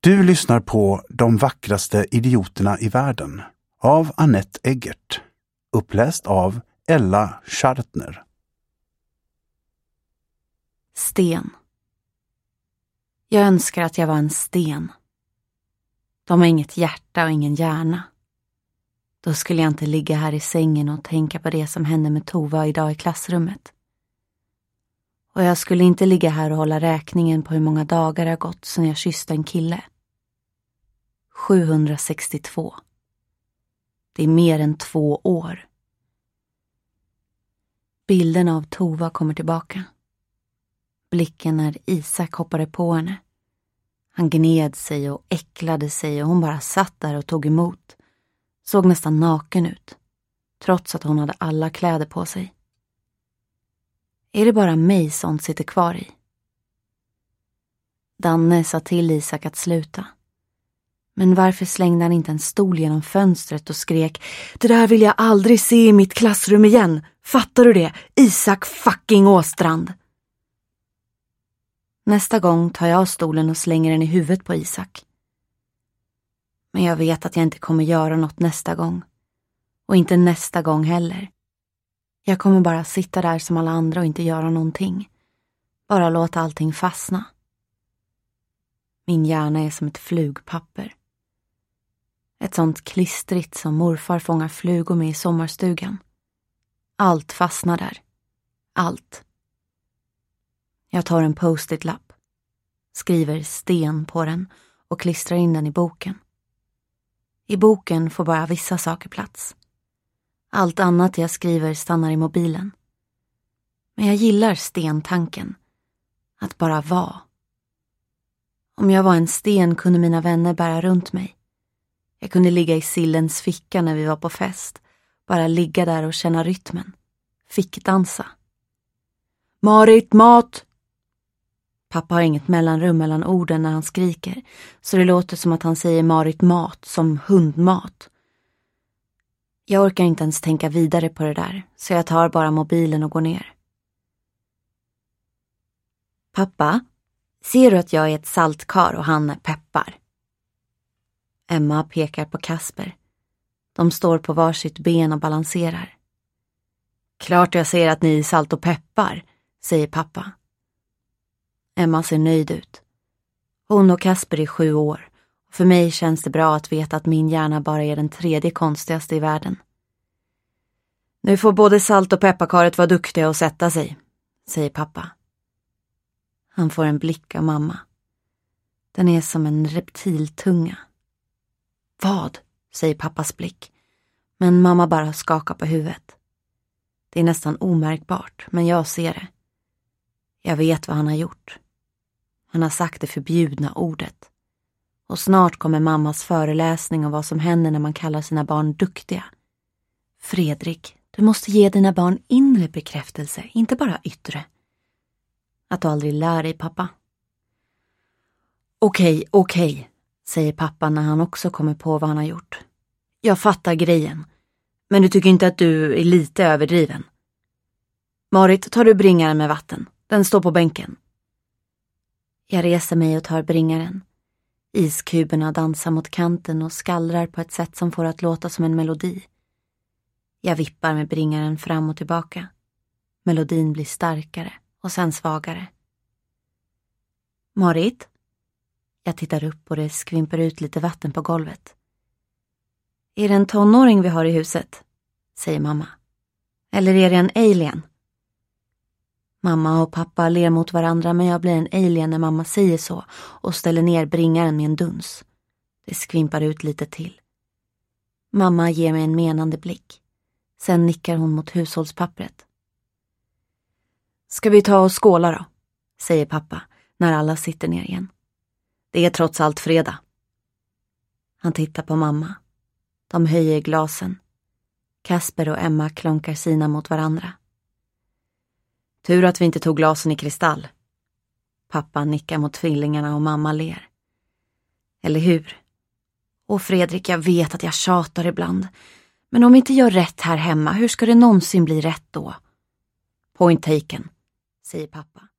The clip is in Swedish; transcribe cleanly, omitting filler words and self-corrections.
Du lyssnar på De vackraste idioterna i världen av Annette Eggert. Uppläst av Ella Schartner. Sten. Jag önskar att jag var en sten. De har inget hjärta och ingen hjärna. Då skulle jag inte ligga här i sängen och tänka på det som hände med Tova idag i klassrummet. Och jag skulle inte ligga här och hålla räkningen på hur många dagar det har gått sedan jag kysste en kille. 762. Det är mer än 2 år. Bilden av Tova kommer tillbaka. Blicken när Isak hoppade på henne. Han gned sig och äcklade sig och hon bara satt där och tog emot. Såg nästan naken ut, trots att hon hade alla kläder på sig. Är det bara mig sånt sitter kvar i? Danne sa till Isak att sluta. Men varför slängde han inte en stol genom fönstret och skrek: "Det där vill jag aldrig se i mitt klassrum igen. Fattar du det? Isak fucking Åstrand." Nästa gång tar jag stolen och slänger den i huvudet på Isak. Men jag vet att jag inte kommer göra något nästa gång. Och inte nästa gång heller. Jag kommer bara sitta där som alla andra och inte göra någonting. Bara låta allting fastna. Min hjärna är som ett flugpapper. Ett sånt klistrigt som morfar fångar flugor med i sommarstugan. Allt fastnar där. Allt. Jag tar en post-it-lapp. Skriver sten på den och klistrar in den i boken. I boken får bara vissa saker plats. Allt annat jag skriver stannar i mobilen. Men jag gillar stentanken. Att bara vara. Om jag var en sten kunde mina vänner bära runt mig. Jag kunde ligga i Sillens ficka när vi var på fest. Bara ligga där och känna rytmen. Fickdansa. Marit, mat! Pappa har inget mellanrum mellan orden när han skriker. Så det låter som att han säger Marit mat, som hundmat. Jag orkar inte ens tänka vidare på det där. Så jag tar bara mobilen och går ner. Pappa, ser du att jag är ett saltkar och han är peppar? Emma pekar på Kasper. De står på varsitt ben och balanserar. Klart jag ser att ni är salt och peppar, säger pappa. Emma ser nöjd ut. Hon och Kasper är 7 år. För mig känns det bra att veta att min hjärna bara är den 3:e konstigaste i världen. Nu får både salt och pepparkaret vara duktiga och sätta sig, säger pappa. Han får en blick av mamma. Den är som en reptiltunga. Vad? Säger pappas blick. Men mamma bara skakar på huvudet. Det är nästan omärkbart, men jag ser det. Jag vet vad han har gjort. Han har sagt det förbjudna ordet. Och snart kommer mammas föreläsning om vad som händer när man kallar sina barn duktiga. Fredrik, du måste ge dina barn inre bekräftelse, inte bara yttre. Att du aldrig lär dig, pappa. Okej, säger pappa när han också kommer på vad han har gjort. Jag fattar grejen. Men du tycker inte att du är lite överdriven? Marit, tar du bringaren med vatten? Den står på bänken. Jag reser mig och tar bringaren. Iskuberna dansar mot kanten och skallrar på ett sätt som får att låta som en melodi. Jag vippar med bringaren fram och tillbaka. Melodin blir starkare och sen svagare. Marit? Jag tittar upp och det skvimper ut lite vatten på golvet. Är det en tonåring vi har i huset? Säger mamma. Eller är det en alien? Mamma och pappa ler mot varandra men jag blir en alien när mamma säger så och ställer ner bringaren med en duns. Det skvimpar ut lite till. Mamma ger mig en menande blick. Sen nickar hon mot hushållspappret. Ska vi ta och skåla då? Säger pappa när alla sitter ner igen. Det är trots allt fredag. Han tittar på mamma. De höjer glasen. Kasper och Emma klonkar sina mot varandra. Tur att vi inte tog glasen i kristall. Pappa nickar mot tvillingarna och mamma ler. Eller hur? Och Fredrik, jag vet att jag tjatar ibland. Men om vi inte gör rätt här hemma, hur ska det någonsin bli rätt då? Point taken, säger pappa.